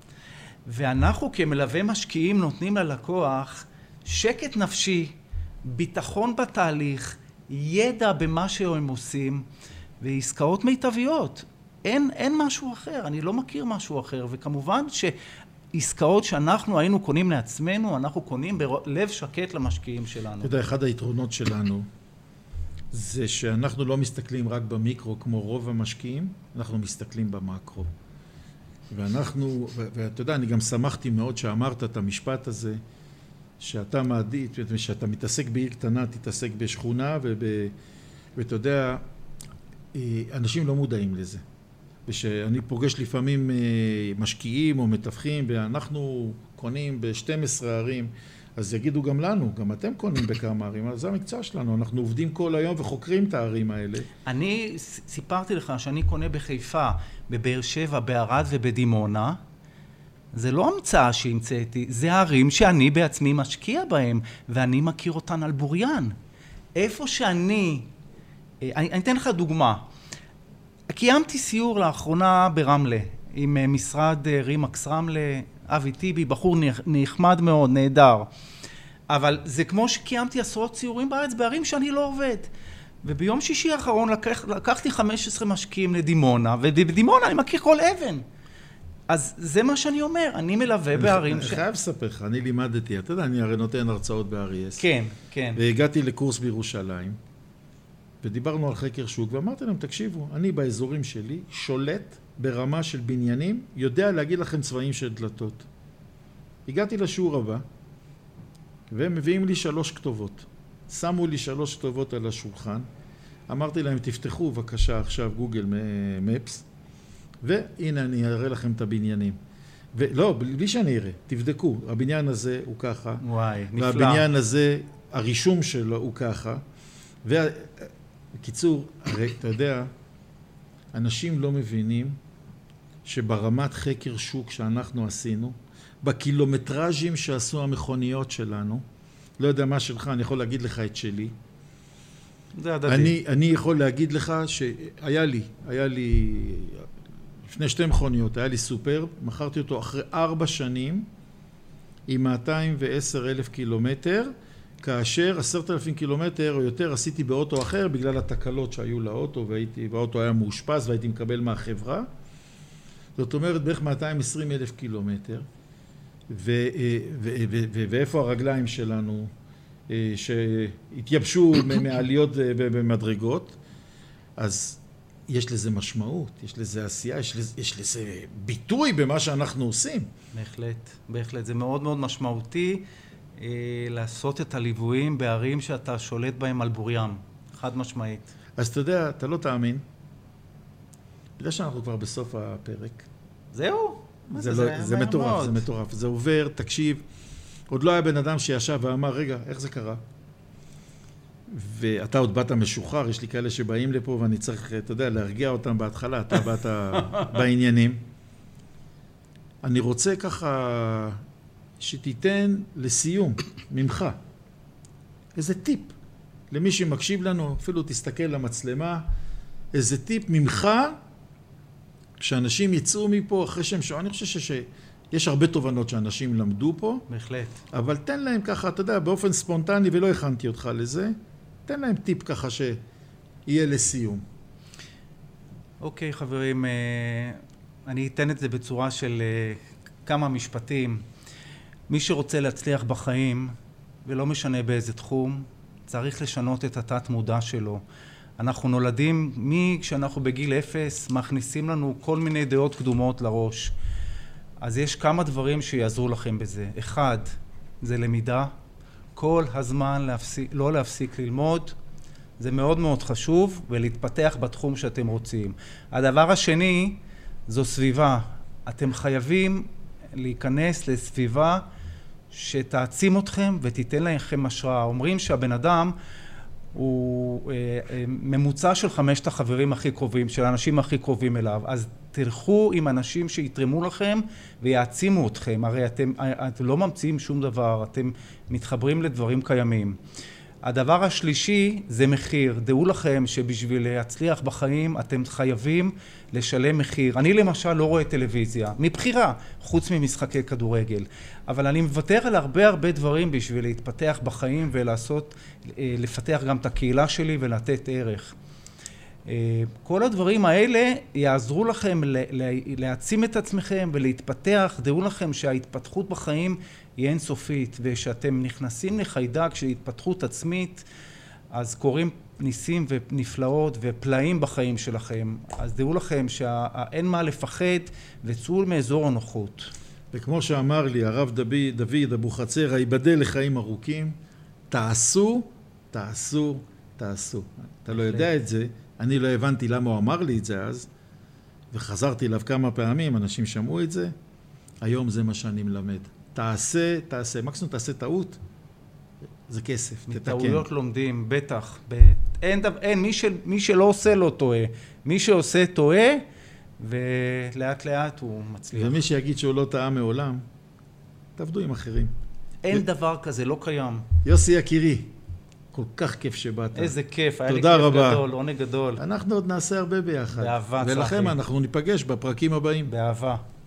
ואנחנו כמלווה משקיעים נותנים ללקוח שקט נפשי, ביטחון בתהליך, ידע במה שהם עושים, ועסקאות מיטביות. אין, אין משהו אחר, אני לא מכיר משהו אחר, וכמובן שעסקאות שאנחנו היינו קונים לעצמנו, אנחנו קונים בלב שקט למשקיעים שלנו. אתה יודע, אחד היתרונות שלנו, זה שאנחנו לא מסתכלים רק במיקרו כמו רוב המשקיעים, אנחנו מסתכלים במקרו. ואנחנו, ואתה יודע, אני גם שמחתי מאוד שאמרת את המשפט הזה, שאתה מעדיף, שאתה מתעסק בעיר קטנה, תתעסק בשכונה, וב, ואתה יודע, אנשים לא מודעים לזה. ושאני פוגש לפעמים משקיעים או מתווכים, ואנחנו קונים ב-שתים עשרה ערים, אז יגידו גם לנו, גם אתם קונים בכמה ערים, אז זה המקצוע שלנו, אנחנו עובדים כל היום וחוקרים את הערים האלה. אני סיפרתי לך שאני קונה בחיפה, בבאר שבע, בערד ובדימונה, זה לא המצאה שהמצאתי, זה הערים שאני בעצמי משקיע בהם, ואני מכיר אותן על בוריין. איפה שאני, אני, אני אתן לך דוגמה, קיימתי סיור לאחרונה ברמלה, עם משרד רימקס רמלה, אבי טיבי, בחור נחמד מאוד, נהדר. אבל זה כמו שקיימתי עשרות ציורים בארץ, בערים שאני לא עובד. וביום שישי האחרון לקח, לקחתי חמישה עשר משקיעים לדימונה, ובדימונה אני מכיר כל אבן. אז זה מה שאני אומר, אני מלווה בערים... אני חייב לספר לך, אני לימדתי, אתה יודע, אני הרי נותן הרצאות ב-אר-אי-אס. כן, כן. והגעתי לקורס בירושלים, ודיברנו על חקר שוק, ואמרתי להם, תקשיבו, אני באזורים שלי שולט ברמה של בניינים, יודע להגיד לכם צבעים של דלתות. הגעתי לשיעור הבא, והם מביאים לי שלוש כתובות. שמו לי שלוש כתובות על השולחן, אמרתי להם, תפתחו בבקשה עכשיו גוגל מפס, והנה אני אראה לכם את הבניינים. ולא, בלי שאני אראה, תבדקו, הבניין הזה הוא ככה, וואי, נפלא. והבניין הזה, הרישום שלו הוא ככה, ובקיצור, הרי אתה יודע, אנשים לא מבינים שברמת חקר שוק שאנחנו עשינו, בקילומטראז'ים שעשו המכוניות שלנו, לא יודע מה שלך, אני יכול להגיד לך את שלי. זה הדדי. אני, אני יכול להגיד לך שהיה לי, היה לי, לפני שתי מכוניות, היה לי סופר, מכרתי אותו אחרי ארבע שנים, עם מאתיים ועשר אלף קילומטר, כאשר עשרת אלפים קילומטר או יותר עשיתי באוטו אחר, בגלל התקלות שהיו לאוטו, והייתי, והאוטו היה מאושפז והייתי מקבל מהחברה. זאת אומרת, בערך מאתיים ועשרים אלף קילומטר. ו, ו, ו, ו, ואיפה הרגליים שלנו שהתייבשו מעליות במדרגות, אז יש לזה משמעות, יש לזה עשייה, יש לזה, יש לזה ביטוי במה שאנחנו עושים. בהחלט, בהחלט. זה מאוד מאוד משמעותי אה, לעשות את הליוויים בערים שאתה שולט בהם על בוריים, חד משמעית. אז אתה יודע, אתה לא תאמין, בגלל שאנחנו כבר בסוף הפרק. זהו? זה, זה, לא, זה מטורף, מאוד. זה מטורף. זה עובר, תקשיב, עוד לא היה בן אדם שישב ואמר, רגע, איך זה קרה? ואתה עוד באת משוחרר, יש לי כאלה שבאים לפה ואני צריך, אתה יודע, להרגיע אותם בהתחלה, אתה באת בעניינים. אני רוצה ככה שתיתן לסיום ממך איזה טיפ למי שמקשיב לנו, אפילו תסתכל למצלמה, איזה טיפ ממך, כשאנשים יצאו מפה אחרי שהם שואו, אני חושב שיש הרבה תובנות שאנשים למדו פה. בהחלט. אבל תן להם ככה, אתה יודע, באופן ספונטני, ולא הכנתי אותך לזה, תן להם טיפ ככה שיהיה לסיום. אוקיי, חברים, אני אתן את זה בצורה של כמה משפטים. מי שרוצה להצליח בחיים, ולא משנה באיזה תחום, צריך לשנות את התת מודע שלו. אנחנו נולדים, מי כשאנחנו בגיל אפס, מכניסים לנו כל מיני דעות קדומות לראש. אז יש כמה דברים שיעזרו לכם בזה. אחד, זה למידה. כל הזמן להפסיק, לא להפסיק ללמוד. זה מאוד מאוד חשוב, ולהתפתח בתחום שאתם רוצים. הדבר השני, זו סביבה. אתם חייבים להיכנס לסביבה שתעצים אתכם ותיתן לכם השראה. אומרים שהבן אדם הוא ממוצע של חמשת החברים הכי קרובים, של האנשים הכי קרובים אליו. אז תלכו עם אנשים שיתרמו לכם ויעצימו אתכם. הרי אתם, אתם לא ממציאים שום דבר, אתם מתחברים לדברים קיימים. הדבר השלישי זה מחיר. דעו לכם שבשביל להצליח בחיים אתם חייבים לשלם מחיר. אני למשל לא רואה טלוויזיה, מבחירה, חוץ ממשחקי כדורגל. אבל אני מוותר על הרבה הרבה דברים בשביל להתפתח בחיים ולעשות, לפתח גם את הקהילה שלי ולתת ערך. כל הדברים האלה יעזרו לכם להעצים את עצמכם ולהתפתח. דעו לכם שההתפתחות בחיים היא אינסופית, ושאתם נכנסים לחיידק של התפתחות עצמית, אז קורים ניסים ונפלאות ופלאים בחיים שלכם. אז דעו לכם שאין מה לפחד וצאו מאזור הנוחות. וכמו שאמר לי הרב דוד, דוד אבוחצירא, ייבדל לחיים ארוכים, תעשו, תעשו, תעשו. אתה לא יודע את זה, אני לא הבנתי למה הוא אמר לי את זה אז, וחזרתי אליו כמה פעמים, אנשים שמעו את זה, היום זה מה שאני מלמד. תעשה, תעשה, מקסימום תעשה טעות, זה כסף, תתקן. מטעויות לומדים, בטח. ב... אין, אין מי, של, מי שלא עושה לא טועה. מי שעושה טועה, ולאט לאט הוא מצליח. ומי שיגיד שהוא לא טעה מעולם, תעבדו עם אחרים. אין ו... דבר כזה, לא קיים. יוסי יקירי, כל כך כיף שבאת. איזה כיף, היה לי כיף רבה. גדול, עונג גדול. אנחנו עוד נעשה הרבה ביחד. באהבה, צחי. ולכם אנחנו ניפגש בפרקים הבאים. באהבה.